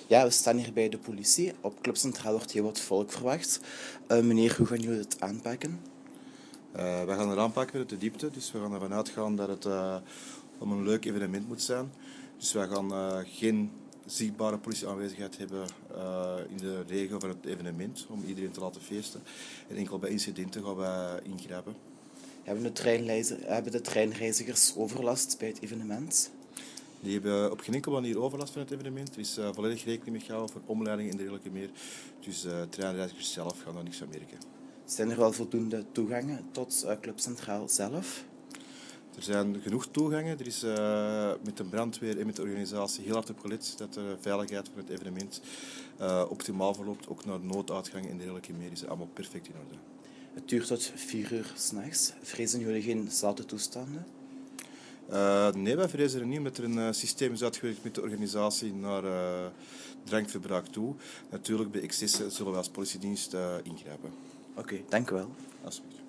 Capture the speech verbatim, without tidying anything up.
Ja, we staan hier bij de politie. Op Club Centraal wordt heel wat volk verwacht. Uh, meneer, hoe gaan jullie het aanpakken? Uh, wij gaan het aanpakken uit de diepte. Dus we gaan ervan uitgaan dat het uh, om een leuk evenement moet zijn. Dus wij gaan uh, geen zichtbare politieaanwezigheid hebben uh, in de regio van het evenement om iedereen te laten feesten. En enkel bij incidenten gaan wij ingrijpen. Hebben de, treinreiziger, hebben de treinreizigers overlast bij het evenement? Die hebben op geen enkele manier overlast van het evenement. Er is uh, volledig rekening mee gehouden voor omleidingen en dergelijke meer. Dus uh, treinreizigers zelf gaan daar niks aan merken. Zijn er wel voldoende toegangen tot uh, Club Centraal zelf? Er zijn genoeg toegangen. Er is uh, met de brandweer en met de organisatie heel hard op gelet dat de veiligheid van het evenement uh, optimaal verloopt. Ook naar nooduitgangen en dergelijke meer is allemaal perfect in orde. Het duurt tot vier uur 's nachts. Vrezen jullie geen zoute toestanden? Uh, nee, wij vrezen er niet, omdat er een uh, systeem is uitgewerkt met de organisatie naar uh, drankverbruik toe. Natuurlijk, bij excessen zullen wij als politiedienst uh, ingrijpen. Oké, okay, dank u wel. Alsjeblieft.